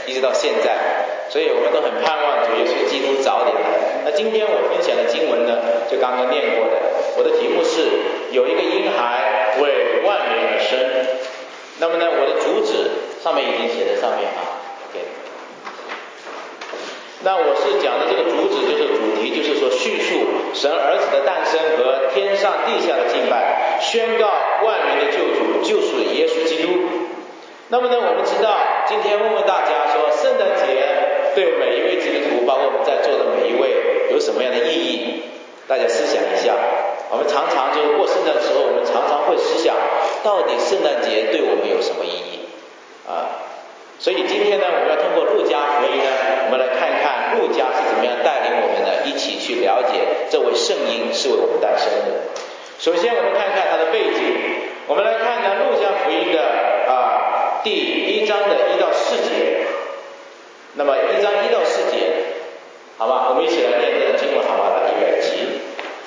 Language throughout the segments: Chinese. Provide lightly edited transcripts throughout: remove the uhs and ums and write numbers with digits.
一直到现在，所以我们都很盼望主耶稣基督早点来。那今天我分享的经文呢，就刚刚念过的，我的题目是有一个婴孩为万民而生。那么呢，我的主旨上面已经写在上面啊 ，OK。那我是讲的这个主旨就是主题，就是说叙述神儿子的诞生和天上地下的敬拜，宣告万民的救主救赎耶稣基督。那么呢，我们知道今天问问大家说，圣诞节对每一位基督徒，包括我们在座的每一位，有什么样的意义？大家思想一下。我们常常就是过圣诞的时候，我们常常会思想，到底圣诞节对我们有什么意义啊？所以今天呢，我们要通过路加福音呢，我们来看一看路加是怎么样带领我们呢，一起去了解这位圣婴是为我们诞生的。首先我们看看他的背景，我们来看呢路加福音的第1章的1到4节。那么1章1到4节，好吧，我们一起来念这个经文，好吧？来，预备起。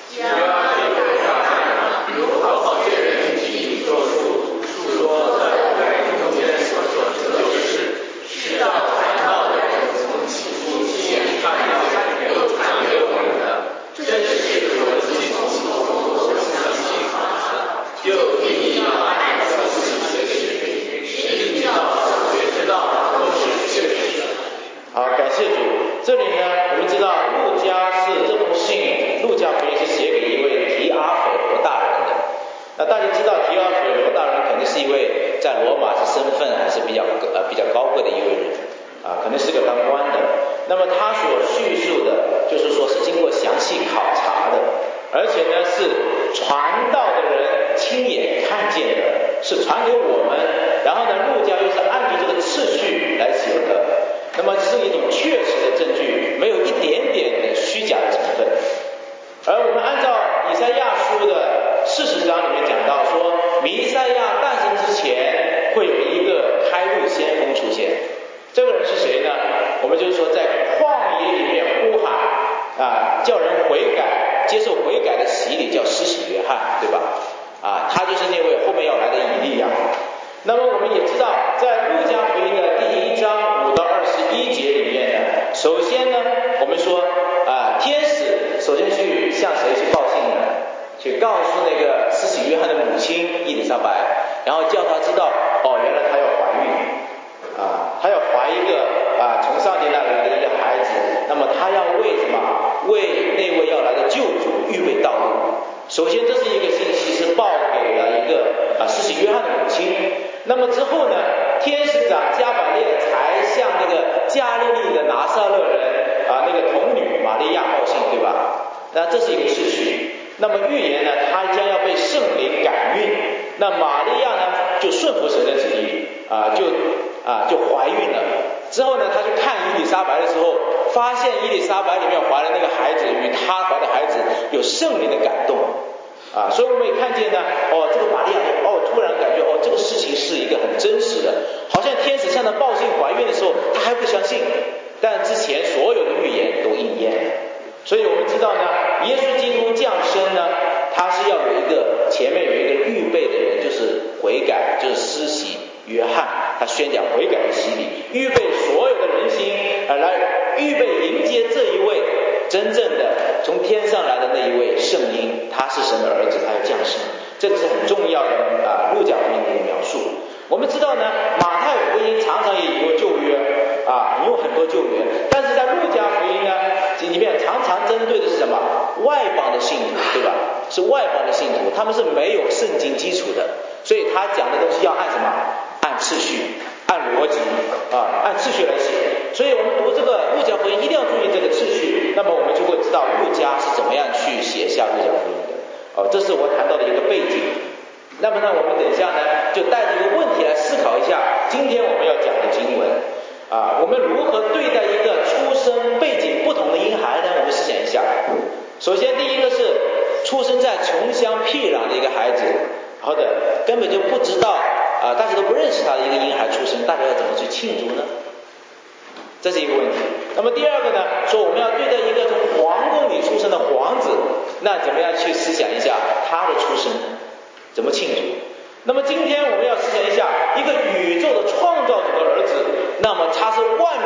好，感谢主。这里呢，我们知道路加是这封信，路加福音是写给一位提阿斐罗大人的。那大家知道提阿斐罗大人肯定是一位在罗马是身份还是比较高贵的一位人啊，可能是个当官的。那么他所叙述的，就是说是经过详细考察的，而且呢是传道的人亲眼看见的，是传给我们。然后呢，路加又是按照这个次序来写的。那么是一种确实的证据，没有一点点的虚假的成分。而我们按照以赛亚书的40章里面讲到说，弥赛亚诞生之前会有一个开路先锋出现。这个人是谁呢？我们就是说在旷野里面呼喊叫人悔改，接受悔改的洗礼，叫施洗约翰，对吧？他就是那位后面要来的以利亚。那么我们也知道，在路加福音的第1章5到21节里面呢，首先呢，我们说天使首先去向谁去报信呢？去告诉那个施洗约翰的母亲伊丽莎白，然后叫她知道，原来她要怀孕她要怀一个从上帝那里来的一个孩子。那么她要为什么？为那位要来的救主预备道路。首先这是一个信息，是报给了一个施洗约翰的母亲。那么之后呢，天使长加百列才向那个加利利的拿撒勒人那个童女玛利亚报信，对吧？那这是一个次序。那么预言呢，她将要被圣灵感孕。那玛利亚呢，就顺服神的旨意就怀孕了。之后呢，她去看伊丽莎白的时候，发现伊丽莎白里面怀的那个孩子与她怀的孩子有圣灵的感动所以我们也看见呢，这个玛利亚突然感觉这个事情是一个很真实的，好像天使向她报信怀孕的时候，她还不相信，但之前所有的预言都应验了。所以我们知道呢，耶稣基督降生呢，他是要有一个前面有一个预备的人，就是悔改，就是施洗约翰，他宣讲悔改的洗礼，预备所有的人心来预备迎接这一位真正的从天上来的那一位圣婴，他是神的儿子，他要降生。这个是很重要的路加福音的一个描述。我们知道呢，马太福音常常也引用旧约引用很多旧约，但是在路加福音呢里面常常针对的是什么？外邦的信徒，对吧？是外邦的信徒，他们是没有圣经基础的，所以他讲的东西要按什么？按次序，按逻辑按次序来写。所以我们读这个路加福音一定要注意这个次序，那么我们就会知道路加是怎么样去写下路加福音的这是我谈到的一个背景。那么呢，我们等一下呢，就带着一个问题来思考一下今天我们要讲的经文我们如何对待一个出生背景不同的婴孩呢？我们思想一下。首先第一个是出生在穷乡僻壤的一个孩子，或者根本就不知道大家都不认识他的一个婴孩出生，大家要怎么去庆祝呢？这是一个问题。那么第二个呢，说我们要对待一个从皇宫里出生的皇子，那怎么样去思想一下他的出生怎么庆祝？那么今天我们要思想一下一个宇宙的创造者的儿子，那么他是万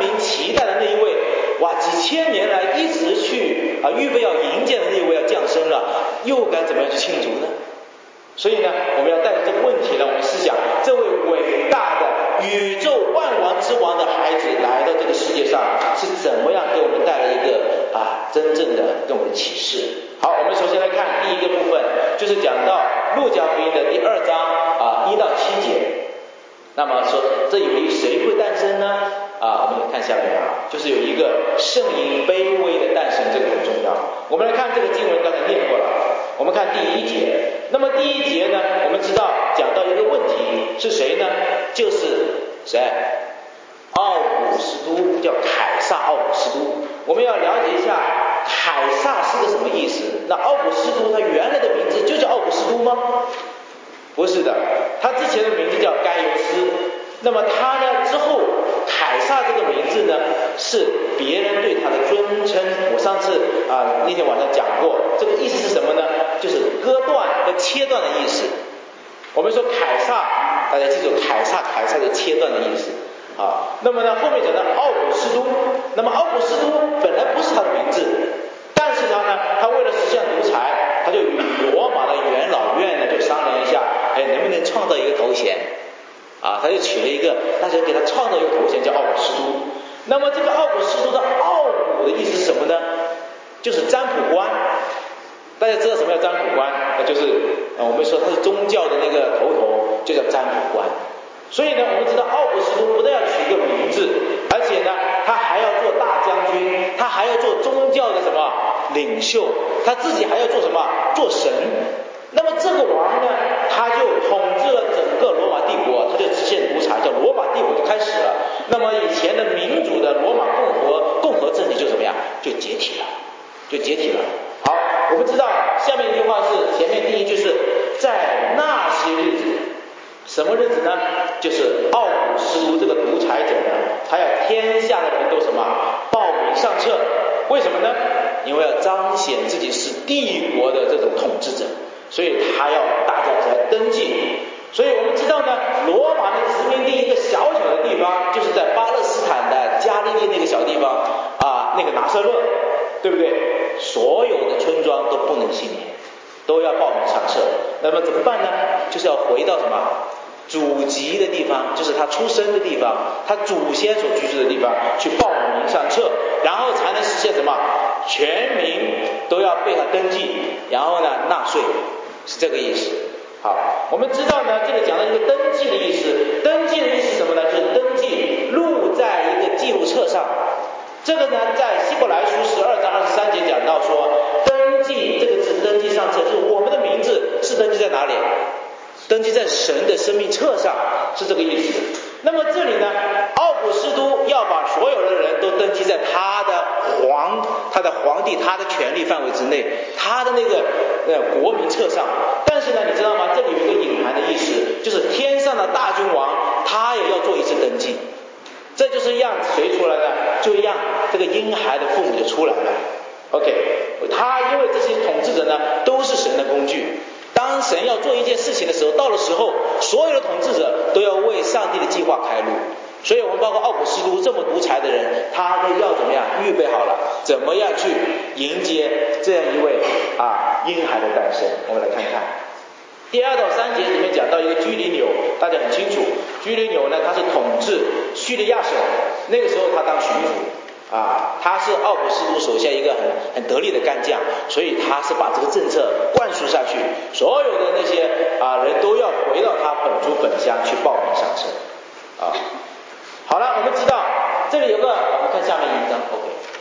5000年来一直去预备要迎接的那位要降生了，又该怎么样去庆祝呢？所以呢，我们要带着这个问题呢，我们思想这位伟大的宇宙万王之王的孩子来到这个世界上，是怎么样给我们带来一个真正的给我们的启示。好，我们首先来看第一个部分，就是讲到路加福音的第2章1到7节。那么说这有一谁会诞生呢？我们看下面就是有一个圣婴卑微的诞生，这个很重要。我们来看这个经文，刚才念过了。我们看第1节。那么第1节呢，我们知道讲到一个问题是谁呢？就是谁？奥古斯都，叫凯撒奥古斯都。我们要了解一下凯撒是个什么意思。那奥古斯都他原来的名字就叫奥古斯都吗？不是的，他之前的名字叫该尤斯。那么他呢之后凯撒这个名字呢是别人对他的尊称。我上次那天晚上讲过，这个意思是什么呢？就是割断和切断的意思。我们说凯撒，大家记住凯撒的切断的意思。那么呢后面讲到奥古斯都，那么奥古斯都本来不是他的名字，但是他为了实现独裁，他就与罗马的元老院呢就商量一下，能不能创造一个头衔他就取了一个，大家给他创造一个头衔叫奥古斯都。那么这个奥古斯都的奥古的意思是什么呢？就是占卜官。大家知道什么叫占卜官？就是我们说他是宗教的那个头，就叫占卜官。所以呢我们知道奥古斯都不但要取一个名字，而且呢他还要做大将军，他还要做宗教的什么领袖，他自己还要做什么？做神。那么这个王呢他就统治了整个罗马帝国，他就实现独裁，叫罗马帝国就开始了。那么以前的民主的罗马共和政体就怎么样？就解体了。好，我们知道下面一句话是前面第一句是在那些日子。什么日子呢？就是奥古斯都这个独裁者呢，他要天下的人都什么报名上册。为什么呢？因为要彰显自己是帝国的这种统治者，所以他要大家来登记。所以我们知道呢，罗马的殖民地一个小小的地方，就是在巴勒斯坦的加利利那个小地方那个拿撒勒，对不对？所有的村庄都不能幸免，都要报名上册。那么怎么办呢？就是要回到什么祖籍的地方，就是他出生的地方，他祖先所居住的地方去报名上册，然后才能实现什么？全民都要被他登记，然后呢纳税，是这个意思。好，我们知道呢，这里讲到一个登记的意思。登记的意思是什么呢？就是登记录在一个记录册上。这个呢在希伯来书12章23节讲到说，登记这个字，登记上册，就是我们的名字是登记在哪里？登记在神的生命册上，是这个意思。那么这里呢，奥古斯都要把所有的人都登记在他的皇帝他的权力范围之内，他的那个国民册上。但是呢你知道吗？这里有一个隐含的意思，就是天上的大君王他也要做一次登记。这就是让谁出来呢？就让这个婴孩的父母就出来了。 OK， 他因为这些统治者呢都是神的工具，当神要做一件事情的时候，到了时候所有的统治者都要为上帝的计划开路。所以我们包括奥古斯都这么独裁的人，他都要怎么样预备好了，怎么样去迎接这样一位婴孩的诞生。我们来看看第2到3节里面讲到一个居里纽，大家很清楚，居里纽呢他是统治叙利亚省，那个时候他当巡抚他是奥古斯都手下一个很得力的干将，所以他是把这个政策灌输下去，所有的那些人都要回到他本族本乡去报名上册好了，我们知道这里有个，我们看下面一张 OK，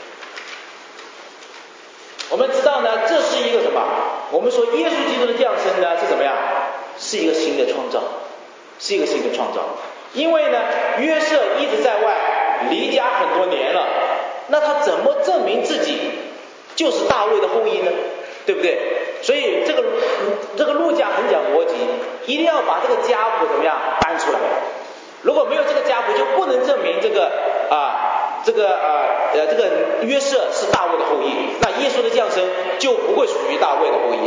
我们知道呢这是一个什么？我们说耶稣基督的降生呢是怎么样？是一个新的创造，是一个新的创造。因为呢约瑟一直在外离家很多年了，那他怎么证明自己就是大卫的后裔呢？对不对？所以这个路加很讲逻辑，一定要把这个家谱怎么样搬出来。如果没有这个家谱，就不能证明这个约瑟是大卫的后裔，那耶稣的降生就不会属于大卫的后裔了。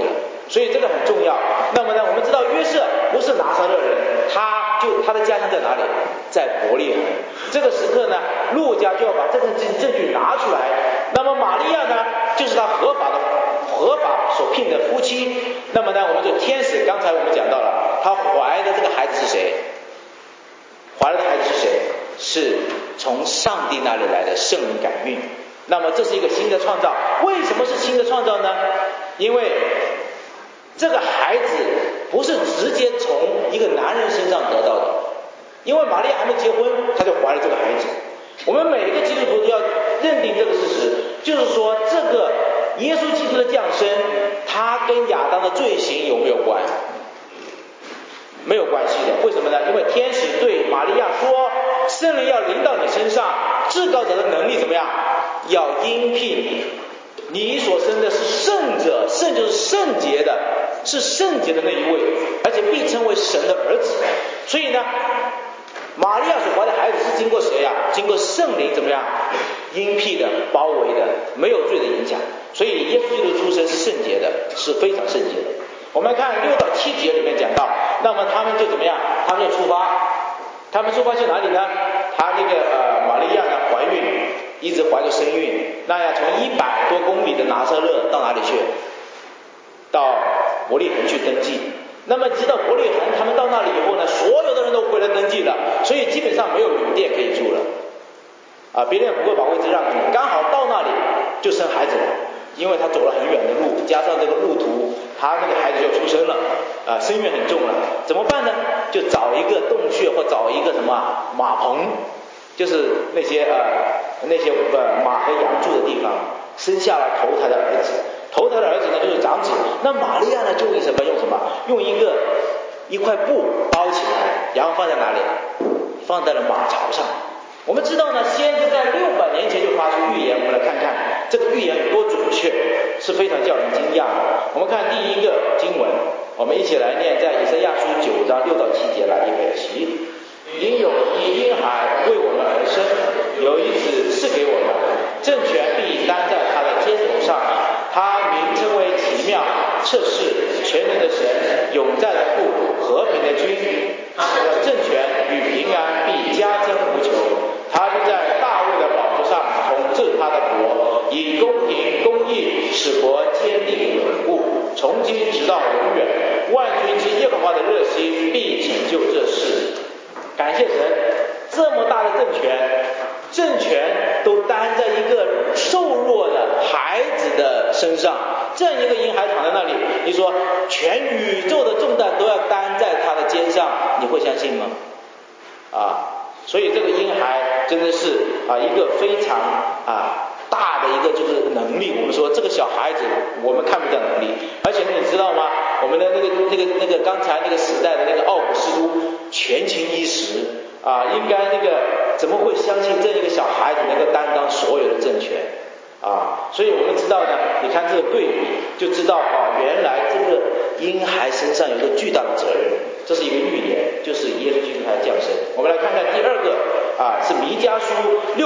所以这个很重要。那么呢，我们知道约瑟不是拿撒勒人，他的家乡在哪里？在伯利恒。这个时刻呢，路加就要把这个证据拿出来。那么玛利亚呢，就是他合法所聘的夫妻。那么呢，我们就天使，刚才我们讲到了，他怀的这个孩子是谁？怀了的孩子是谁？是从上帝那里来的圣灵感孕。那么这是一个新的创造。为什么是新的创造呢？因为这个孩子不是直接从一个男人身上得到的，因为玛利亚还没结婚，她就怀了这个孩子。我们每一个基督徒都要认定这个事实，就是说这个耶稣基督的降生，他跟亚当的罪行有没有关？没有关系的。为什么呢？因为天使对玛利亚说，圣灵要临到你身上，至高者的能力怎么样？要荫庇你，你所生的是圣者，圣就是圣洁的，是圣洁的那一位，而且必称为神的儿子。所以呢，玛利亚所怀的孩子是经过谁呀？经过圣灵怎么样？荫庇的，包围的，没有罪的影响。所以耶稣基督的出生是圣洁的，是非常圣洁的。我们看6到7节里面讲到，那么他们就怎么样？他们就出发去哪里呢？他玛利亚呢怀孕，一直怀着身孕，那要从100多公里的拿撒勒到哪里去？到伯利恒去登记。那么直到伯利恒，他们到那里以后呢，所有的人都回来登记了，所以基本上没有旅店可以住了。别人也不会把位置让给你，刚好到那里就生孩子了，因为他走了很远的路，加上这个路途，他那个孩子就出生了，身孕很重了，怎么办呢？就找一个洞穴或找一个什么马棚，就是那些马和羊住的地方，生下来投胎的儿子。投胎的儿子呢就是长子。那玛利亚呢就用什么？用一块布包起来，然后放在哪里？放在了马槽上。我们知道呢，先知在600年前就发出预言，我们来看看这个预言有多准确，是非常叫人惊讶的。我们看第一个经文，我们一起来念，在以赛亚书9章6到7节来，预备起。因有一婴孩为我们而生，有一子赐给我们，政权必担在他的肩头上，他名称为奇妙、测试、全能的神、永在的父、和平的君。他的政权与平安必加增无穷，他就在大卫的宝座上统治他的国，以公平公义使国坚定稳固，从今直到永远。万军之耶和华的热心必成就这事。感谢神，这么大的政权都担在一个瘦弱的孩子的身上，这样一个婴孩躺在那里，你说全宇宙的重担都要担在他的肩上，你会相信吗？所以这个婴孩真的是一个非常大的一个就是能力。我们说这个小孩子我们看不到能力，而且你知道吗？我们的那个刚才那个时代的那个奥古斯都权倾一时应该怎么会相信这一个小孩子能够担当所有的政权所以我们知道呢，你看这个对比就知道原来这个婴孩身上有一个巨大的责任，这是一个预言，就是耶稣基督他的降生。我们来看看第二个是弥迦书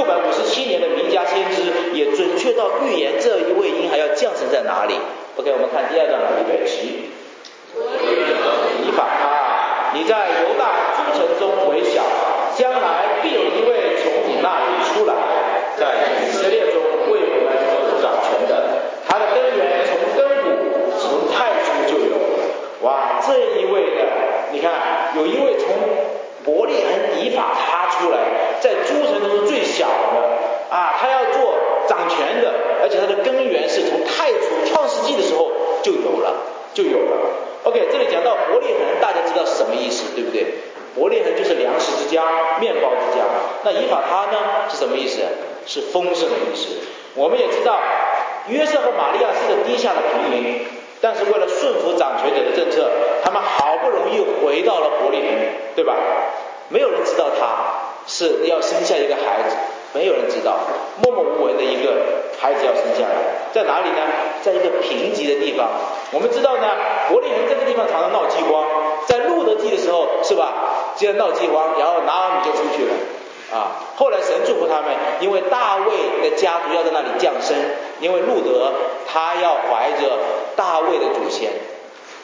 657年的弥迦先知也准确到预言这一位婴孩要降生在哪里。 OK， 我们看第二段了，预备起。以法他，你在犹大诸城中为小，将来必有一位从你那里出来，在以色列中为我们掌权的，他的根源从根骨从太初就有。哇，这一位呢，你看有一位从伯利恒以法他出来，在诸城中是最小的他要做掌权的，而且他的根源是从太初创世纪的时候就有了。OK， 这里讲到伯利恒，大家知道是什么意思，对不对？伯利恒就是粮食之家，面包之家。那以法他呢是什么意思？是丰盛的意思。我们也知道约瑟和玛利亚是个低下的平民，但是为了顺服掌权者的政策，他们好不容易回到了伯利恒，对吧？没有人知道他是要生下一个孩子，没有人知道，默默无闻的一个孩子要生下来，在哪里呢？在一个贫瘠的地方。我们知道呢，伯利恒这个地方常常闹饥荒，在路德记的时候是吧，既然闹饥荒，然后拿俄米就出去了后来神祝福他们，因为大卫的家族要在那里降生，因为路德他要怀着大卫的祖先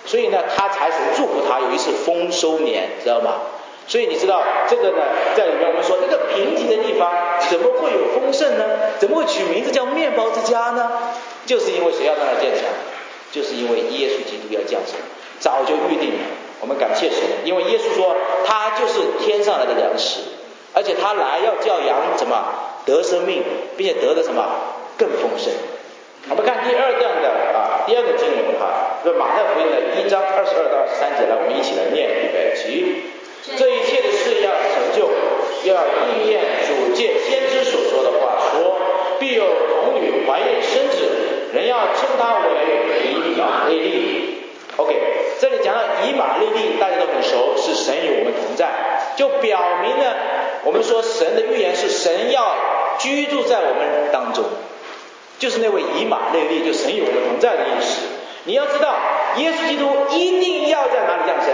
所以呢他财神祝福他有一次丰收年，知道吗？所以你知道这个呢，在里面我们说一个贫瘠的地方怎么会有丰盛呢？怎么会取名字叫面包之家呢？就是因为谁要在那建墙？就是因为耶稣基督要降生，早就预定了。我们感谢神，因为耶稣说他就是天上来的粮食，而且他来要叫羊怎么得生命，并且得的什么更丰盛。我们看第二段的第二个经文就马太福音的1章22到23节，来我们一起来念，预备起。这一切的事要成就，要应验主借先知所说的话，说必有童女怀孕生子，人要称他为以马内利。 OK， 这里讲到以马内利，大家都很熟，是神与我们同在，就表明了我们说神的预言是神要居住在我们当中，就是那位以马内利，就神与我们同在的意思。你要知道耶稣基督一定要在哪里降生，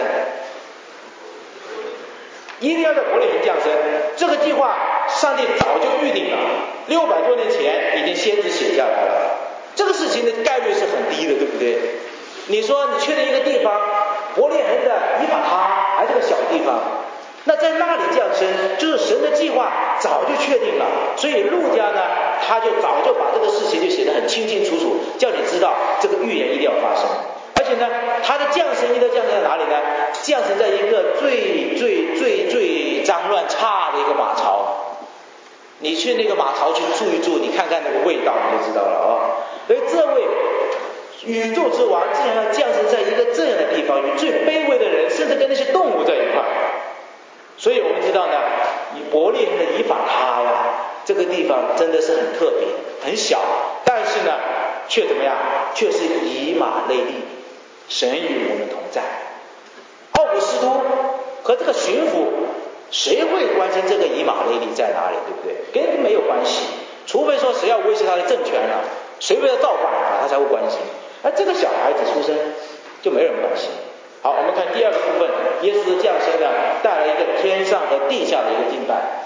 一定要在伯利恒降生，这个计划上帝早就预定了，600多年前已经先知写下来了，这个事情的概率是很低的，对不对？你说你确定一个地方，伯利恒的以法他还是个小地方，那在那里降生就是神的计划早就确定了，所以路加呢他就早就把这个事情就写得很清清楚楚，叫你知道这个预言一定要发生。而且呢他的降生一定要降生在哪里呢？降生在一个最脏乱差的一个马槽，你去那个马槽去住一住，你看看那个味道你就知道了所以这位宇宙之王竟然要降生在一个这样的地方，与最卑微的人甚至跟那些动物在一块。所以我们知道呢，以伯利恒的以法他这个地方真的是很特别很小，但是呢却怎么样，却是以马内利，神与我们同在。奥古斯都和这个巡抚谁会关心这个以马内利在哪里，对不对？跟没有关系，除非说谁要威胁他的政权了，谁为了造反他才会关心，而这个小孩子出生就没人关心。好，我们看第二个部分，耶稣的降生呢带来一个天上和地下的一个敬拜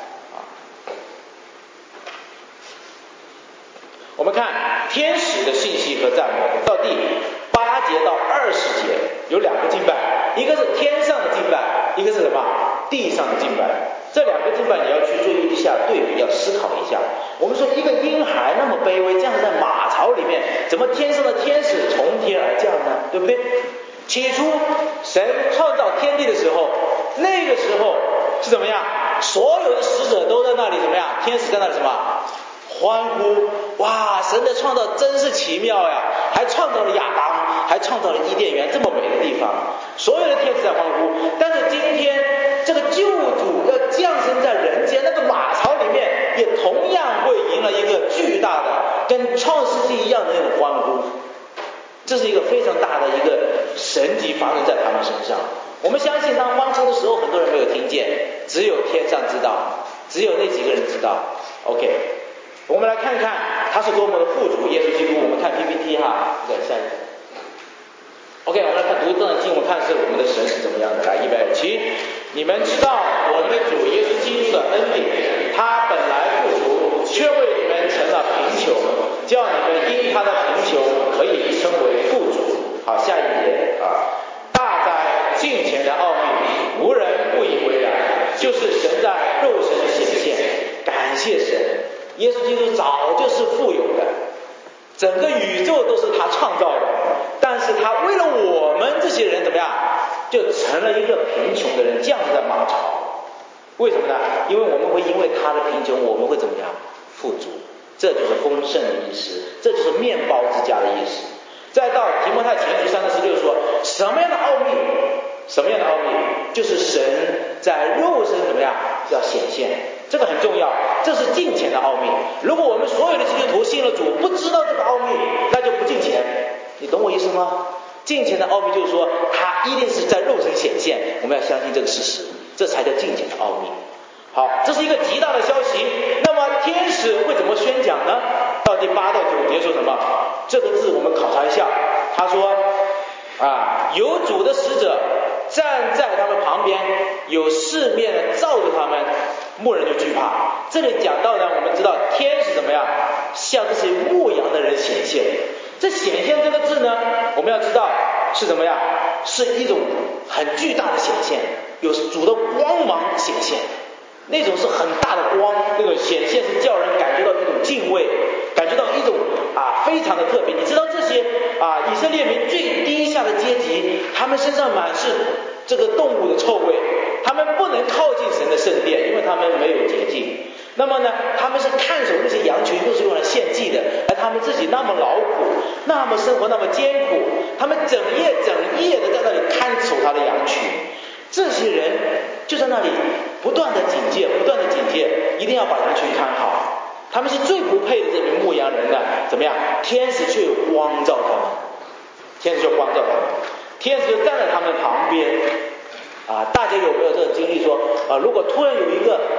我们看天使的信息和赞美，到第8节到20节有2个敬拜，一个是天上的敬拜，一个是什么？地上的敬拜。这2个敬拜你要去做一下对比，要思考一下。我们说一个婴孩那么卑微，降在马槽里面，怎么天上的天使从天而降呢？对不对？起初神创造天地的时候，那个时候是怎么样？所有的使者都在那里怎么样？天使在那里什么？欢呼！哇，神的创造真是奇妙呀，还创造了亚当，还创造了伊甸园这么美的地方，所有的天使在欢呼。但是今天这个救主要降生在人间，那个马槽里面也同样会迎来一个巨大的跟创世纪一样的那种欢呼，这是一个非常大的一个神迹发生在他们身上。我们相信当欢呼的时候很多人没有听见，只有天上知道，只有那几个人知道。 OK， 我们来看看他是多么的富足，耶稣基督。我们看 PPT 对，下一个。 OK， 我们来看读这段经文，看是我们的神是怎么样的。来，预备起。你们知道我们的主耶稣基督的恩典，他本来富足，却为你们成了贫穷，叫你们因他的贫穷可以称为富足。好，下一节大在敬虔的奥秘，无人不以为然，就是神在肉身显现。感谢神，耶稣基督早就是富有的，整个宇宙都是他创造的，但是他为了我们这些人怎么样，就成了一个贫穷的人，降在马槽。为什么呢？因为我们会因为他的贫穷，我们会怎么样？富足。这就是丰盛的意思，这就是面包之家的意思。再到提摩太前书3章16说，什么样的奥秘？什么样的奥秘？就是神在肉身怎么样要显现，这个很重要，这是敬虔的奥秘。如果我们所有的基督徒信了主，不知道这个奥秘，那就不敬虔。你懂我意思吗？敬虔的奥秘就是说，他一定是在肉身显现，我们要相信这个事实，这才叫敬虔的奥秘。好，这是一个极大的消息。那么天使会怎么宣讲呢？到第8到9节说什么？这个字我们考察一下。他说有主的使者站在他们旁边，有四面照着他们，牧人就惧怕。这里讲到呢，我们知道天使怎么样向这些牧羊的人显现。这显现这个字呢，我们要知道是什么呀？是一种很巨大的显现，有主的光芒显现，那种是很大的光，那种显现是叫人感觉到一种敬畏，感觉到一种非常的特别。你知道这些以色列民最低下的阶级，他们身上满是这个动物的臭味，他们不能靠近神的圣殿，因为他们没有洁净。那么呢，他们是看守那些羊群，都是用来献祭的，而他们自己那么劳苦，那么生活那么艰苦，他们整夜的在那里看守他的羊群。这些人就在那里不断的警戒，一定要把羊群看好。他们是最不配的这群牧羊人呢，怎么样？天使却光照他们，天使就站在他们旁边。大家有没有这个经历说，如果突然有一个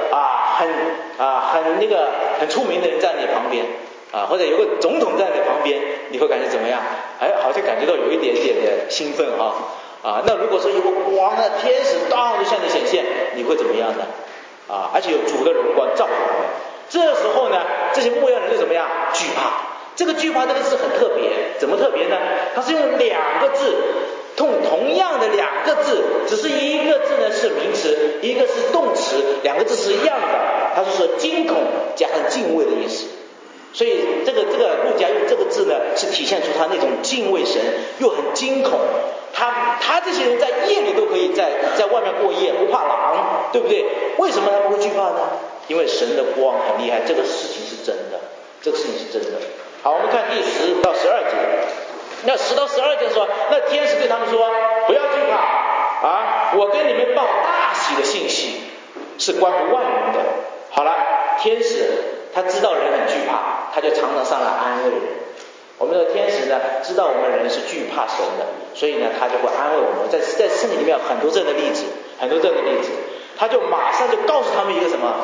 很出名的人站在你旁边，或者有个总统站在你旁边，你会感觉怎么样？好像感觉到有一点点的兴奋那如果说有个光的天使当就向你显现，你会怎么样呢？而且有主的荣光照着他们。这时候呢，这些牧羊人就怎么样？惧怕。这个惧怕这个字很特别，怎么特别呢？它是用两个字，同样的两个字，只是一个字呢是名词，一个是动词，两个字是一样的。它是说惊恐加上敬畏的意思。所以这个路加用这个字呢，是体现出他那种敬畏神又很惊恐。他这些人在夜里都可以在外面过夜，不怕狼，对不对？为什么他不会惧怕呢？因为神的光很厉害，这个事情是真的，好，我们看第10到12节。那10到12节说，那天使对他们说，不要惧怕我跟你们报大喜的信息，是关乎万民的。好了，天使他知道人很惧怕，他就常常上来安慰人。我们的天使呢，知道我们人是惧怕神的，所以呢，他就会安慰我们。在圣经里面有很多这样的例子，他就马上就告诉他们一个什么？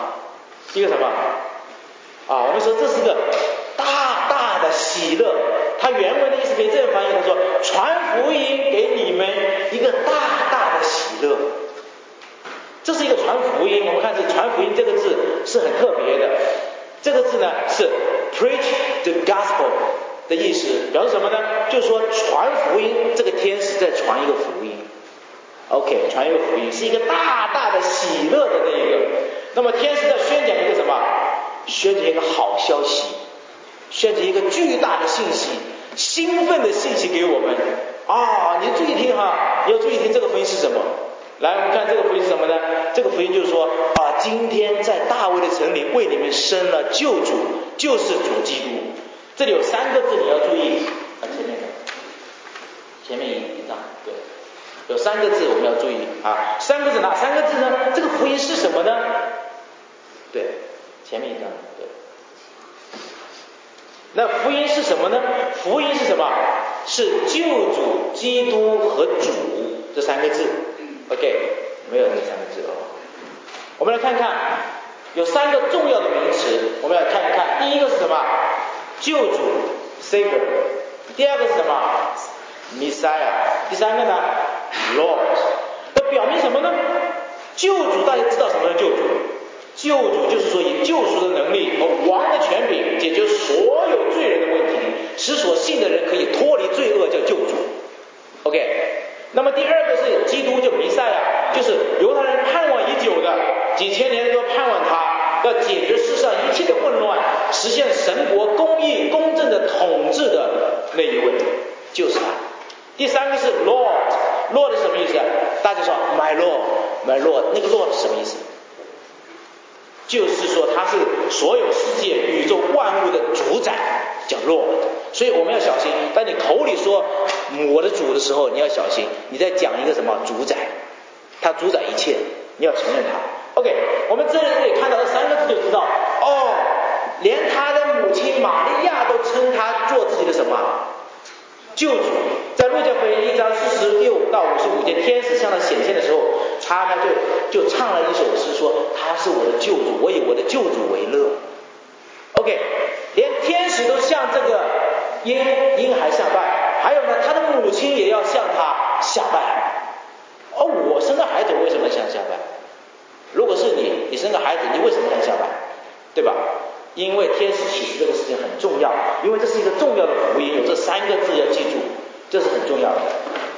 我们说这是个大大的喜乐。他原文的意思可以这样翻译，他说传福音给你们一个大大的喜乐。这是一个传福音，我们看这传福音这个字是很特别的。这个字呢是 preach the gospel 的意思，表示什么呢？就是说传福音，这个天使在传一个福音。OK， 传一个福音是一个大大的喜乐的那一个。那么天使在宣讲一个什么？宣讲一个好消息，宣讲一个巨大的信息，兴奋的信息给我们你注意听你要注意听这个福音是什么。来，我们看这个福音是什么呢？这个福音就是说今天在大卫的城里为你们生了救主，就是主基督。这里有3个字你要注意前面一张，对，有3个字我们要注意3个字哪3个字呢？这个福音是什么呢？对，前面一张，对。那福音是什么呢？福音是什么？是救主、基督和主这3个字。OK， 没有这3个字我们来看看，有3个重要的名词，我们来看一看。第一个是什么？救主 Savior。第二个是什么？ Messiah。第3个呢？ Lord。那表明什么呢？救主，大家知道什么是救主？救主就是说以救赎的能力和王的权柄解决所有罪人的问题，使所信的人可以脱离罪恶，叫救主。 OK， 那么第二个是基督，就弥赛亚，就是犹太人盼望已久的，几千年都盼望他，要解决世上一切的混乱，实现神国公义公正的统治的那一位，就是他。第3个是 Lord 是什么意思？大家说 My Lord， 那个 Lord 是什么意思？就是说他是所有世界宇宙万物的主宰，叫 Lord。 所以我们要小心，当你口里说我的主的时候，你要小心，你在讲一个什么主宰，他主宰一切，你要承认他。 OK， 我们这里看到这3个字就知道连他的母亲玛利亚都称他做自己的什么救主。在路加福音1章46到55节，天使向他显现的时候，他呢就唱了一首诗，说他是我的救主，我以我的救主为乐。 OK， 连天使都向这个婴孩下拜，还有呢他的母亲也要向他下拜。我生个孩子，我为什么向下拜？如果是你生个孩子，你为什么向下拜？对吧？因为天使启示这个事情很重要，因为这是一个重要的福音，有这3个字要记住，这是很重要的。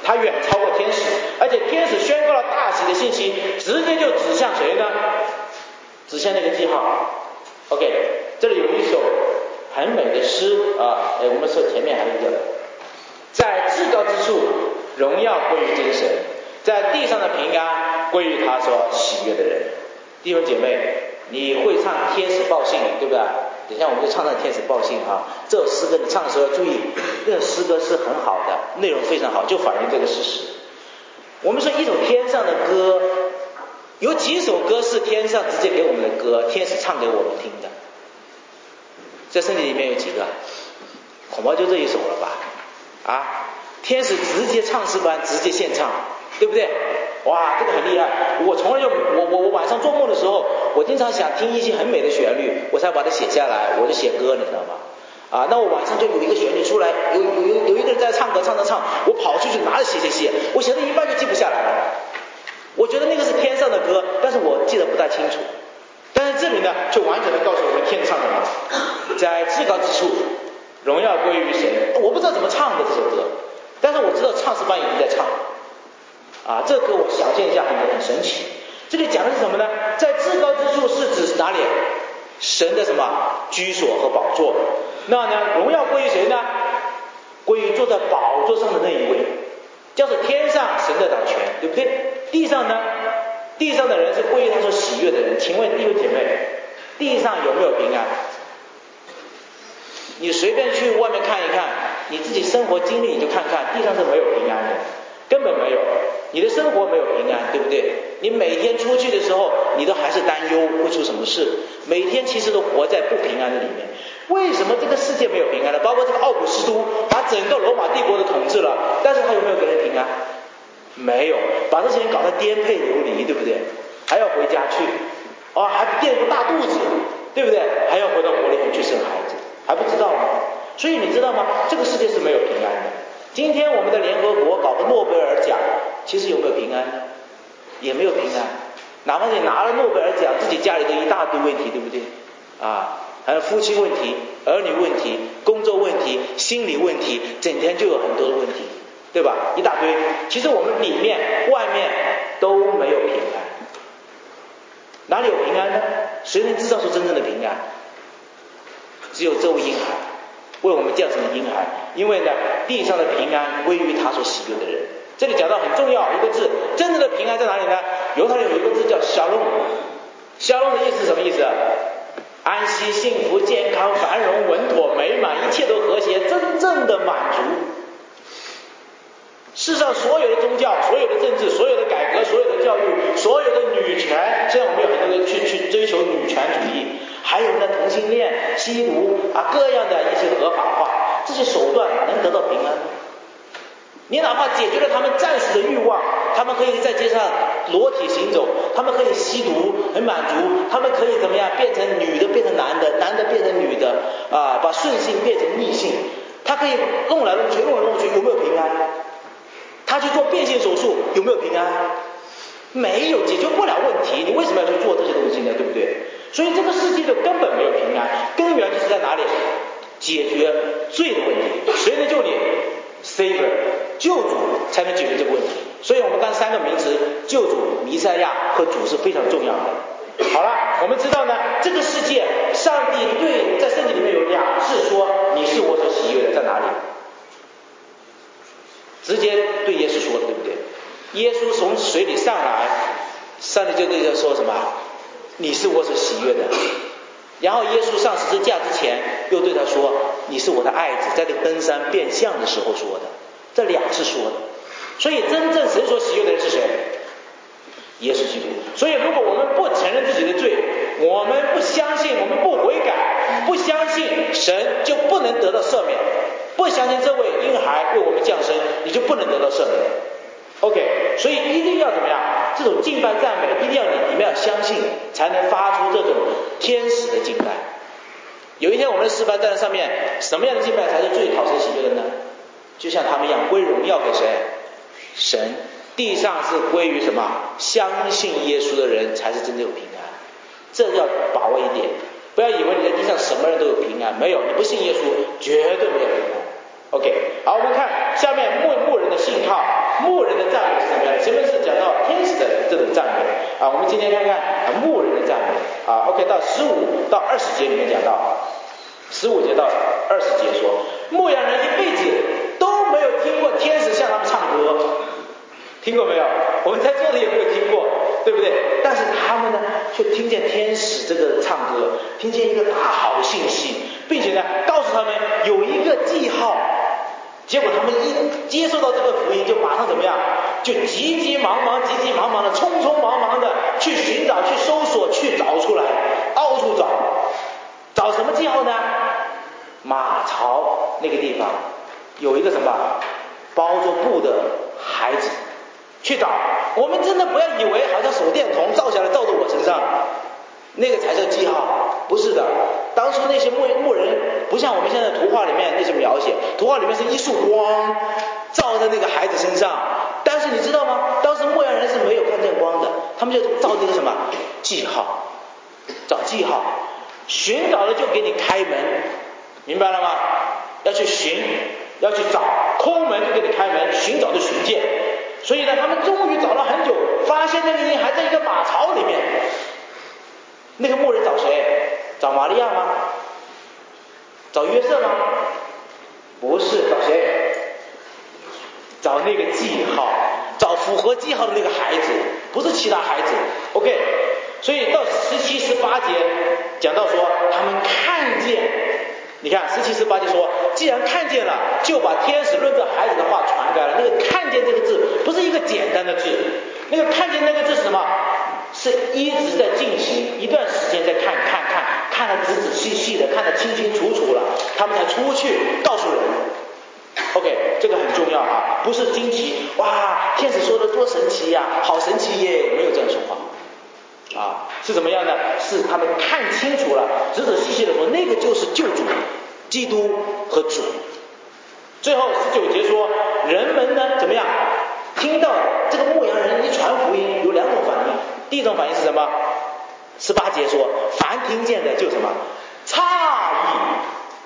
他远超过天使，而且天使宣告了大喜的信息，直接就指向谁呢？指向那个记号。OK， 这里有一首很美的诗啊，我们说前面还有一个，在至高之处荣耀归于真神，在地上的平安归于他所喜悦的人。弟兄姐妹，你会唱天使报信，对不对？等一下我们就唱天使报信啊。这首诗歌你唱的时候要注意，这首诗歌是很好的，内容非常好，就反映这个事实。我们说一首天上的歌，有几首歌是天上直接给我们的歌，天使唱给我们听的？在圣经里面有几个？恐怕就这一首了吧？啊，天使直接唱诗班，直接现唱，对不对？哇，这个很厉害！我从来就我晚上做梦的时候，我经常想听一些很美的旋律，我才把它写下来，我就写歌，你知道吗？啊，那我晚上就有一个旋律出来，有一个人在唱歌，唱，我跑出去拿着写，我写到一半就记不下来了。我觉得那个是天上的歌，但是我记得不太清楚。但是这里呢，就完整的告诉我们天上什么，在至高之处，荣耀归于神。我不知道怎么唱的这首歌，但是我知道唱诗班已经在唱。啊，这个歌我想象一下很神奇。这里讲的是什么呢？在至高之处是指哪里？神的什么居所和宝座。那呢，荣耀归于谁呢？归于坐在宝座上的那一位，叫做天上神的掌权，对不对？地上呢？地上的人是归于他所喜悦的人。请问弟兄姐妹，地上有没有平安？你随便去外面看一看，你自己生活经历你就看看，地上是没有平安的，根本没有。你的生活没有平安，对不对？你每天出去的时候，你都还是担忧会出什么事，每天其实都活在不平安的里面。为什么这个世界没有平安呢？包括这个奥古斯都把整个罗马帝国都统治了，但是他有没有给人平安？没有，把这些人搞得颠沛流离，对不对？还要回家去，还垫个大肚子，对不对？还要回到国里面去生孩子，还不知道吗？所以你知道吗？这个世界是没有平安的。今天我们的联合国搞个诺贝尔奖，其实有没有平安呢？也没有平安。哪怕你拿了诺贝尔奖，自己家里都一大堆问题，对不对？还有夫妻问题、儿女问题、工作问题、心理问题，整天就有很多的问题，对吧？一大堆。其实我们里面、外面都没有平安。哪里有平安呢？谁能制造出真正的平安？只有这位婴孩为我们降生的婴孩，因为呢，地上的平安归于他所喜悦的人。这里讲到很重要一个字，真正的平安在哪里呢？犹太人有一个字叫夏隆，夏隆的意思是什么意思？安息、幸福、健康、繁荣、稳妥、美满，一切都和谐，真正的满足。世上所有的宗教、所有的政治、所有的改革、所有的教育、所有的女权，现在我们有很多人去追求女权主义，还有呢同性恋、吸毒各样的一些合法化，这些手段能得到平安吗？你哪怕解决了他们暂时的欲望，他们可以在街上裸体行走，他们可以吸毒很满足，他们可以怎么样变成女的变成男的，男的变成女的把顺性变成逆性，他可以弄来弄去，有没有平安？他去做变性手术有没有平安？没有，解决不了问题，你为什么要去做这些东西呢？对不对？所以这个世界就根本没有平安，根源就是在哪里？解决罪的问题。谁能救你？ Savior 救主才能解决这个问题。所以我们刚三个名词，救主、弥赛亚和主是非常重要的。好了，我们知道呢，这个世界上帝对在圣经里面有2次说你是我所喜悦的，在哪里？直接对耶稣说的，对不对？耶稣从水里上来，上帝就对他说什么？你是我所喜悦的。然后耶稣上十字架之前又对他说，你是我的爱子，在这个登山变相的时候说的，这2次说的。所以真正神所喜悦的人是谁？耶稣基督。所以如果我们不承认自己的罪，我们不相信，我们不悔改，不相信神，就不能得到赦免。不相信这位婴孩为我们降生，你就不能得到赦免。OK， 所以一定要怎么样？这种敬拜赞美一定要你们要相信，才能发出这种天使的敬拜。有一天我们的诗班站在上面，什么样的敬拜才是最讨神喜悦的呢？就像他们一样，归荣耀给谁？神。地上是归于什么？相信耶稣的人才是真正有平安。这要把握一点，不要以为你在地上什么人都有平安，没有，你不信耶稣绝对没有平安。 OK， 好，我们看下面牧人的信号，牧人的赞美是什么样的？前面是讲到天使的这种赞美啊，我们今天看看牧人的赞美啊。OK， 到15到20节里面讲到，15节到20节说，牧羊人一辈子都没有听过天使向他们唱歌，听过没有？我们在座的有没有听过？对不对？但是他们呢，却听见天使这个唱歌，听见一个大好的信息，并且呢，告诉他们有一个记号。结果他们一接受到这个福音，就马上怎么样？就急急忙忙的、匆匆忙忙的去寻找、去搜索、去找出来，到处找。找什么记号呢？马槽那个地方有一个什么包着布的孩子，去找。我们真的不要以为好像手电筒照下来照着我身上，那个才叫记号，不是的。当初那些牧人不像我们现在图画里面那些描写，图画里面是一束光照在那个孩子身上，但是你知道吗？当时牧羊人是没有看见光的，他们就照那个什么记号，找记号，寻找了就给你开门，明白了吗？要去寻，要去找，抠门就给你开门，寻找就寻见。所以呢，他们终于找了很久，发现那个人还在一个马槽里面。那个牧人找谁？找玛利亚吗？找约瑟吗？不是，找谁？找那个记号，找符合记号的那个孩子，不是其他孩子。OK， 所以到17、18节讲到说，他们看见，你看17、18节说，既然看见了，就把天使论这孩子的话传开了。那个看见这个字不是一个简单的字，那个看见那个字是什么？是一直在进行，一段时间在看得仔仔细细的，看得清清楚楚了，他们才出去告诉人。OK， 这个很重要啊，不是惊奇，哇，天使说的多神奇呀，好神奇耶，没有这样说话啊，是怎么样呢？是他们看清楚了，仔仔细细的说，那个就是救主，基督和主。最后19节说，人们呢怎么样？听到这个牧羊人一传福音，有2种反应。第一种反应是什么？18节说，凡听见的就什么？诧异。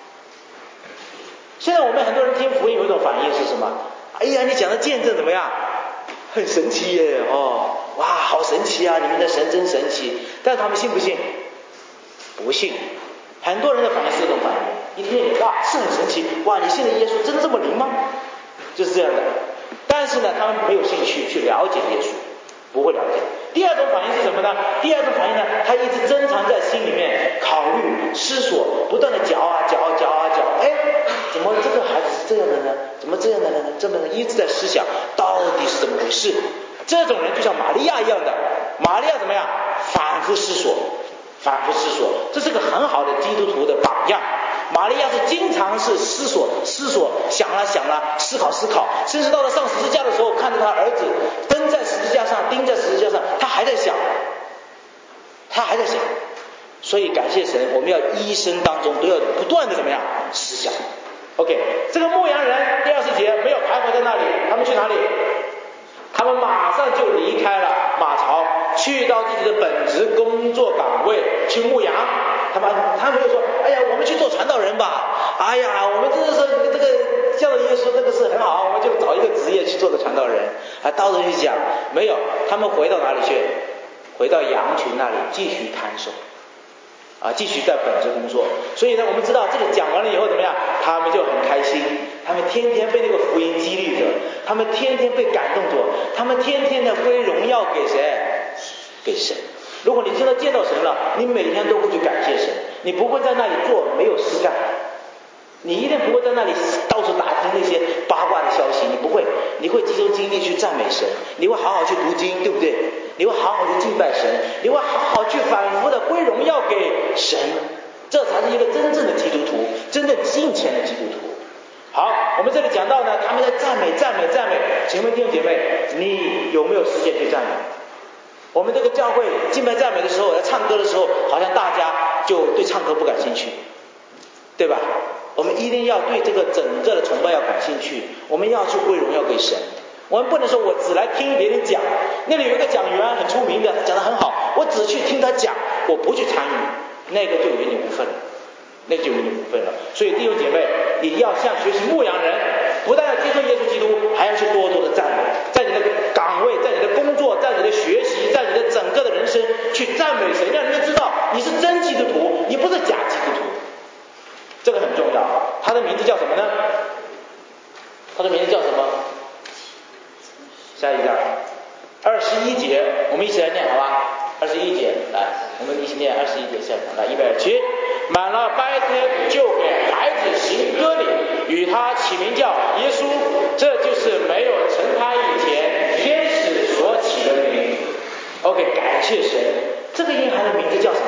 现在我们很多人听福音有一种反应是什么？哎呀，你讲的见证怎么样？很神奇耶，哦，哇，好神奇啊，你们的神真神奇。但是他们信不信？不信。很多人的反应是这种反应，一听哇，是很神奇，哇，你信的耶稣真的这么灵吗？就是这样的。但是呢，他们没有兴趣去了解耶稣，不会了解。第二种反应是什么呢？第二种反应呢，他一直珍藏在心里面，考虑、思索，不断的嚼啊嚼，哎，怎么这个孩子是这样的呢？怎么这样的呢？这么一直在思想，到底是怎么回事？这种人就像玛利亚一样的，玛利亚怎么样？反复思索，这是个很好的基督徒的榜样。玛利亚是经常是思索，想了，思考，甚至到了上十字架的时候，看着他儿子钉在十字架上，他还在想。所以感谢神，我们要一生当中都要不断的怎么样思想。OK， 这个牧羊人第20节没有徘徊在那里，他们去哪里？他们马上就离开了马槽，去到自己的本职工作岗位去牧羊。他没有说，哎呀，我们去做传道人吧。哎呀，我们真的是这个叫耶稣这个是很好，我们就找一个职业去做个传道人，到处去讲。没有，他们回到哪里去？回到羊群那里继续看守。继续在本职工作。所以呢，我们知道这个讲完了以后怎么样？他们就很开心，他们天天被那个福音激励着，他们天天被感动着，他们天天的归荣耀给谁？给神。如果你真的见到神了，你每天都会去感谢神，你不会在那里做没有事干，你一定不会在那里到处打听那些八卦的消息，你不会，你会集中精力去赞美神，你会好好去读经，对不对？你会好好去敬拜神，你会好好去反复的归荣耀给神，这才是一个真正的基督徒，真正敬虔的基督徒。好，我们这里讲到呢，他们在赞美。请问弟兄姐妹，你有没有时间去赞美？我们这个教会敬拜赞美的时候，要唱歌的时候，好像大家就对唱歌不感兴趣，对吧？我们一定要对这个整个的崇拜要感兴趣，我们要去归荣耀给神。我们不能说我只来听别人讲，那里有一个讲员很出名的，他讲得很好，我只去听他讲，我不去参与，那个就有点无分了。 所以弟兄姐妹也要像学习牧羊人，不但要接受耶稣基督，还要去多多的赞美，在你的岗位，在你的工作，在你的学习，在你的整个的人生去赞美神，让人家知道你是真基督徒，你不是假基督徒。这个很重要。他的名字叫什么呢？他的名字叫什么？下一章21节，我们一起来念好吧？21节，来，我们一起念21节，下一章来，预备起。满了白天就给孩子行割礼，与他起名叫耶稣，这就是没有成他以前天使所起的名。OK， 感谢神。这个婴孩的名字叫什么？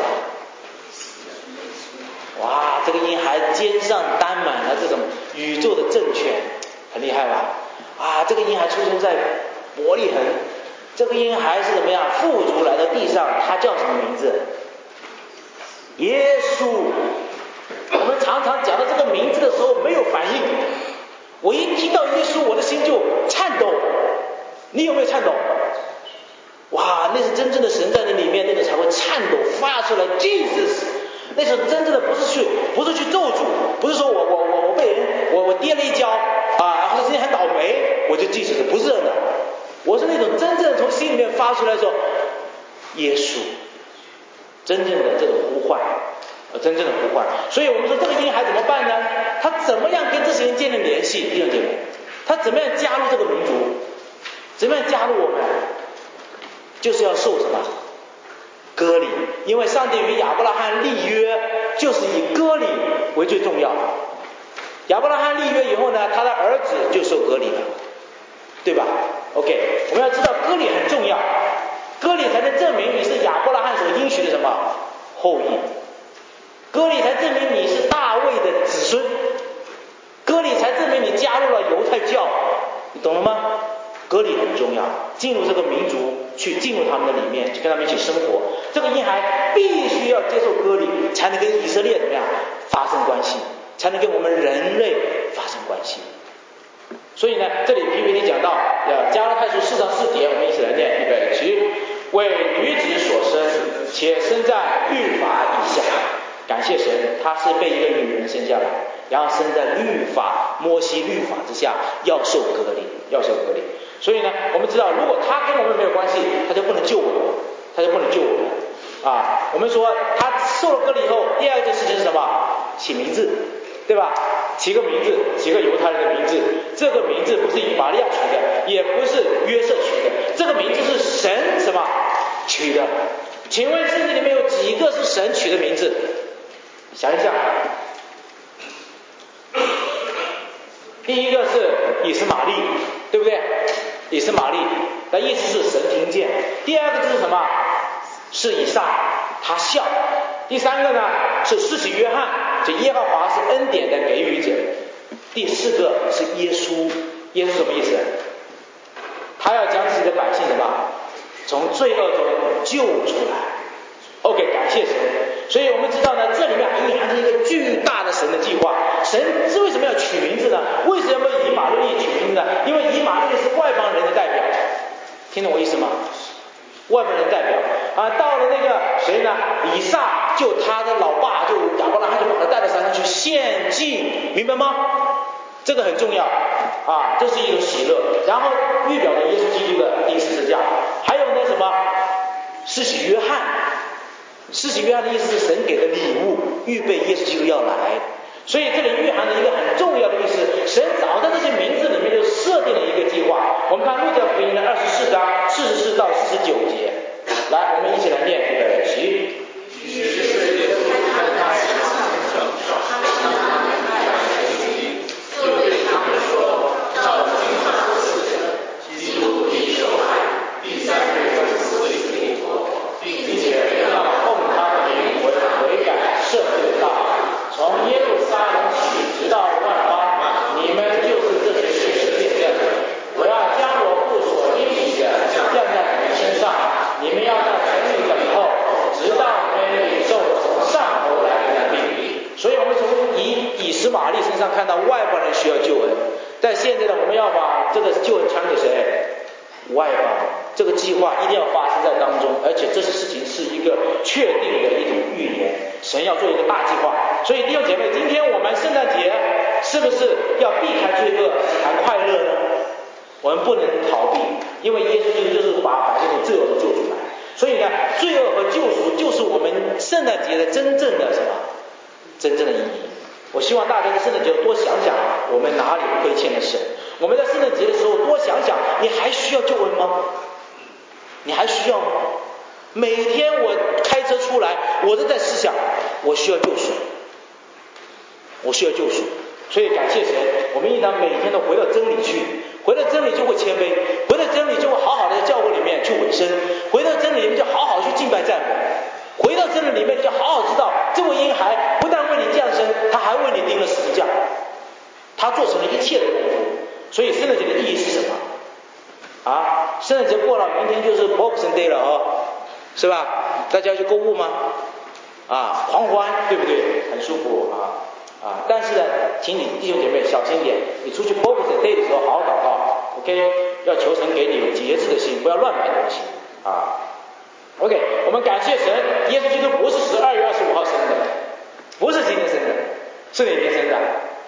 哇，这个婴孩肩上担满了这种宇宙的政权，很厉害吧？啊，这个婴孩出生在伯利恒，这个婴孩是怎么样？富足来到地上，他叫什么名字？耶稣。我们常常讲到这个名字的时候没有反应，我一听到耶稣，我的心就颤抖。你有没有颤抖？哇，那是真正的神在你里面，那个才会颤抖发出来 Jesus。那是真正的不是去咒诅，不是说我被人我跌了一跤啊，或者今天很倒霉我就记死的，不是的。我是那种真正从心里面发出来说耶稣，真正的这种呼唤，真正的呼唤。所以我们说这个婴孩怎么办呢？他怎么样跟这些人建立联系？弟兄姐妹，他怎么样加入这个民族？怎么样加入我们？就是要受什么？割礼。因为上帝与亚伯拉罕立约就是以割礼为最重要。亚伯拉罕立约以后呢，他的儿子就受割礼了，对吧 ？OK， 我们要知道割礼很重要，割礼才能证明你是亚伯拉罕所应许的什么后裔，割礼才证明你是大卫的子孙，割礼才证明你加入了犹太教，你懂了吗？割礼很重要，进入这个民族，去进入他们的里面，去跟他们一起生活。这个婴孩必须要接受割礼，才能跟以色列怎么样发生关系，才能跟我们人类发生关系。所以呢，这里 PPT 讲到加拉太书4章4节，我们一起来念，预备起。为女子所生，且生在律法以下。感谢神，他是被一个女人生下来，然后生在律法摩西律法之下，要受割礼，要受割礼。所以呢，我们知道，如果他跟我们没有关系，他就不能救我们，他就不能救我们啊。我们说他受了割礼以后，第二件事情是什么？起名字，对吧？起个名字，起个犹太人的名字。这个名字不是以玛利亚取的，也不是约瑟取的，这个名字是神什么取的？请问圣经里面有几个是神取的名字？想一想。第一个是以实玛利，对不对？以实玛利的意思是神听见。第二个字是什么？是以撒，他笑。第三个呢是施洗约翰，这耶和华是恩典的给予者。第四个是耶稣，耶稣什么意思？他要将自己的百姓什么从罪恶中救出来。OK， 感谢神。所以我们知道呢，这里面隐含着一个巨大的神的计划。神是为什么要取名字呢？为什么以马内利取名字呢？因为以马内利是外邦人的代表，听懂我意思吗？外邦人代表啊，到了那个谁呢？以撒就他的老爸就亚伯拉罕就把他带到山上去献祭，明白吗？这个很重要啊，这是一种喜乐。然后预表了耶稣基督的第十字架，还有那什么施洗约翰。施洗约翰的意思是神给的礼物，预备耶稣基督要来。所以这里蕴含着一个很重要的意思，神早在这些名字里面就设定了一个计划。我们看路加福音的24章44到49节，来，我们一起来念，预备起。就对他们说，照经上所写的，基督必受害，第三日死里复活，并且要奉他的名为悔改赦罪道，从耶路撒冷起，直到万邦，你们就是这些事的见证。我要将我父所应许的降在你们身上，你们要在城里等候，直到你们领受从上头来的能力。所以我们从以实玛利身上看到外邦人需要救恩，但现在呢，我们要把这个救恩传给谁？外邦。这个计划一定要发生在当中，而且这事情是一个确定的一种预言。 神要做一个大计划。所以弟兄姐妹，今天我们圣诞节是不是要避开罪恶，只谈快乐呢？我们不能逃避，因为耶稣基督就是把百姓从罪恶中救出来。所以呢，罪恶和救赎就是我们圣诞节的真正的什么？真正的意义。我希望大家在圣诞节多想想我们哪里亏欠了神。我们在圣诞节的时候多想想，你还需要救恩吗？你还需要吗？每天我开车出来，我都在思想，我需要救赎，我需要救赎。所以感谢神，我们应当每天都回到真理去，回到真理就会谦卑，回到真理就会好好的在教会里面去委身，回到真理里面就好好去敬拜赞美，回到真理里面就好好知道，这位婴孩不但为你降生，他还为你钉了十字架，他做成了一切的功夫。所以圣诞节的意义是什么？圣诞节过了，明天就是 Boxing Day 了是吧？大家要去购物吗？狂欢，对不对？很舒服但是呢，请你弟兄姐妹小心点，你出去 Boxing Day 的时候好好祷告 ，OK？ 要求神给你有节制的心，不要乱买东西OK， 我们感谢神，耶稣基督不是12月25号生的，不是今天生的，是哪天生的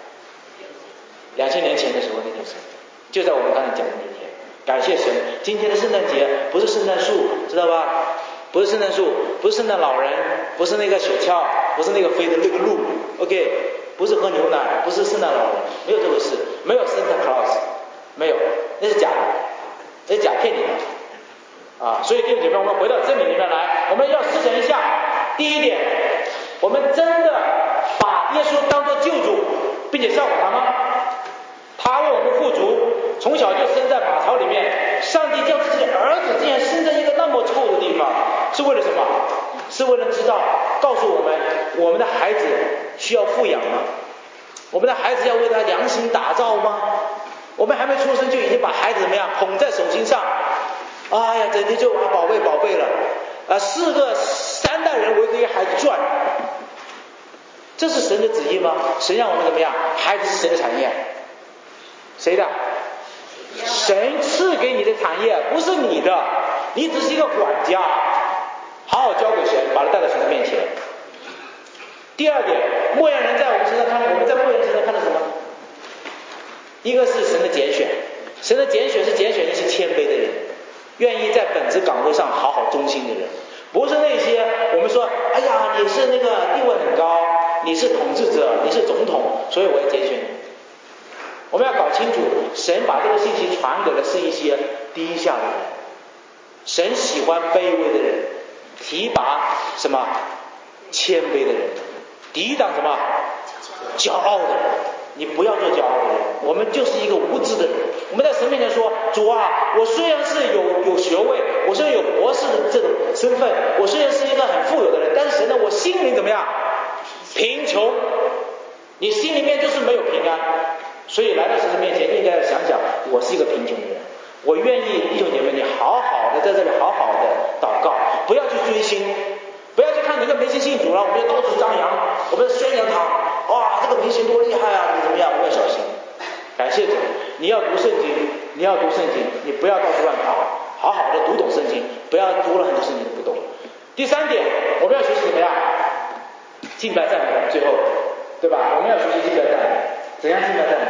？2000年前的时候那天生的，就在我们刚才讲的那天。感谢神，今天的圣诞节不是圣诞树，知道吧？不是圣诞树，不是圣诞老人，不是那个雪橇，不是那个飞的那个鹿 ，OK？ 不是喝牛奶，不是圣诞老人，没有这回事，没有 Santa Claus， 没有，那是假的，那是假骗你的所以弟兄姐妹，我们回到真理里面来，我们要思想一下。第一点，我们真的把耶稣当作救主，并且效法他吗？他为我们富足，从小就生在马槽里面。上帝将自己的儿子竟然生在一个那么臭的地方，是为了什么？是为了知道，告诉我们，我们的孩子需要富养吗？我们的孩子要为他量身打造吗？我们还没出生就已经把孩子怎么样捧在手心上？整天就宝贝宝贝了3代人围着一个孩子转，这是神的旨意吗？神让我们怎么样？孩子是谁的产业？谁的？神赐给你的产业，不是你的，你只是一个管家，好好交给神，把他带到神的面前。第二点，牧羊人在我们身上看，我们在牧羊人身上看到什么？一个是神的拣选，神的拣选是拣选一些谦卑的人，愿意在本职岗位上好好忠心的人，不是那些我们说你是那个地位很高，你是统治者，你是总统，所以我要拣选你。我们要搞清楚，神把这个信息传给的是一些低下的人，神喜欢卑微的人，提拔什么？谦卑的人，抵挡什么？骄傲的人。你不要做骄傲的人，我们就是一个无知的人。我们在神面前说，主啊，我虽然是有学位，我虽然有博士的这种身份，我虽然是一个很富有的人，但是神呢，我心灵怎么样？贫穷。你心里面就是没有平安，所以来到神的面前，应该要想想，我是一个贫穷的人，我愿意弟兄姐妹，你好好的在这里好好的祷告，不要去追星，不要去看人家明星信主了，我们就到处张扬，我们宣扬他，这个明星多厉害你怎么样？我们要小心。感谢主，你要读圣经，你不要到处乱跑，好好的读懂圣经，不要读了很多圣经都不懂。第三点，我们要学习怎么样？敬拜赞美，最后，对吧？我们要学习敬拜赞美，怎样敬拜赞美？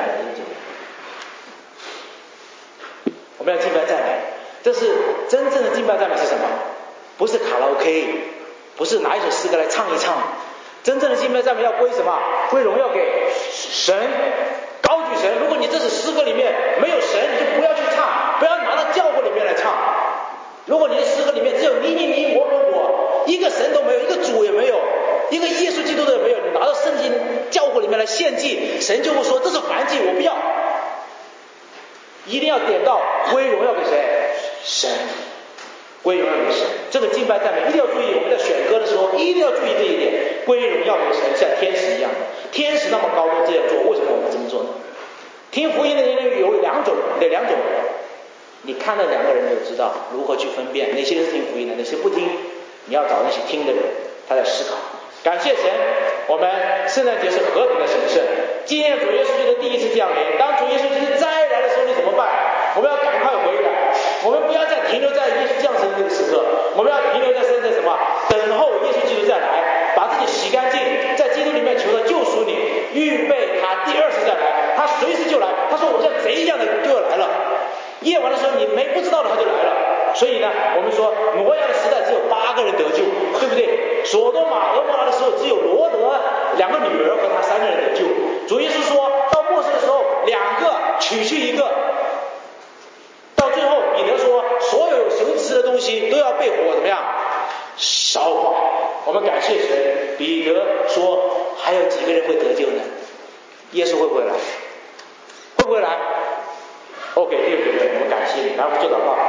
我们要敬拜赞美，这是真正的敬拜赞美是什么？不是卡拉 OK， 不是拿一首诗歌来唱一唱。真正的敬拜赞美要归什么？归荣耀给神，高举神。如果你这首诗歌里面没有神，你就不要去唱，不要拿到教会里面来唱。如果你的诗歌里面只有你我，一个神都没有，一个主也没有，一个耶稣基督都没有，你拿到圣经教会里面来献祭，神就会说这是燔祭，我不要。一定要点到归荣耀给谁？神，归荣耀给神。这个敬拜赞美一定要注意，我们在选歌的时候一定要注意这一点，归荣耀给神，像天使一样的。天使那么高都这样做，为什么我们这么做呢？听福音的人有两种，你看了2个人就知道如何去分辨哪些是听福音的，哪些不听。你要找那些听的人，他在思考。感谢神，我们圣诞节是何等的神圣，纪念主耶稣基督的第一次降临。当主耶稣基督再来的时候，你怎么办？我们要赶快回来，我我们不要再停留在耶稣降生的这个时刻，我们要停留在什么？等候耶稣基督再来，把自己洗干净，在基督里面求他救赎你，预备他第二次再来，他随时就来。他说我像贼一样的就要来了，夜晚的时候你不知道的他就来了。所以呢，我们说挪亚的时代只有8个人得救，对不对？所多玛、俄摩拉的时候只有罗德2个女儿和他3个人得救。主耶稣说到末世的时候2个取去1个，到最后彼得说所有神赐的东西都要被火怎么样烧化。我们感谢神，彼得说还有几个人会得救呢？耶稣会不会来？会不会来 ？OK， 弟兄姊妹，我们感谢你，来我们做祷告。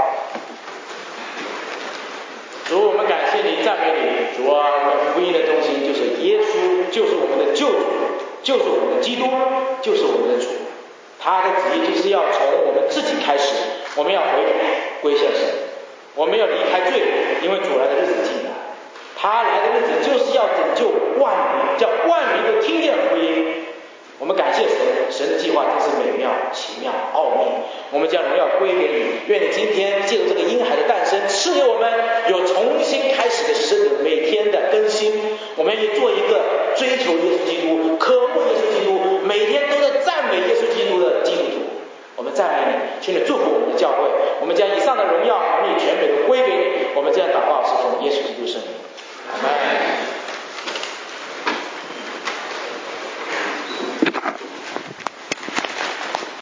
主，我们感谢你，赞美你。主啊，我们福音的中心就是耶稣，就是我们的救主，就是我们的基督，就是我们的主。他的旨意就是要从我们自己开始，我们要悔改归向神，我们要离开罪，因为主来的日子近了。他来的日子就是要拯救万民，叫万民都听见福音。我们感谢神，神的计划真是美妙、奇妙、奥秘。我们将荣耀归给你。愿你今天借助这个婴孩的诞生，赐给我们有重新开始的每天的更新。我们也做一个追求耶稣基督、渴慕耶稣基督，每天都在赞美耶稣基督的基督徒。我们赞美你，请你祝福我们的教会。我们将以上的荣耀、能力、权柄都归给你。我们这样祷告是奉耶稣基督圣名。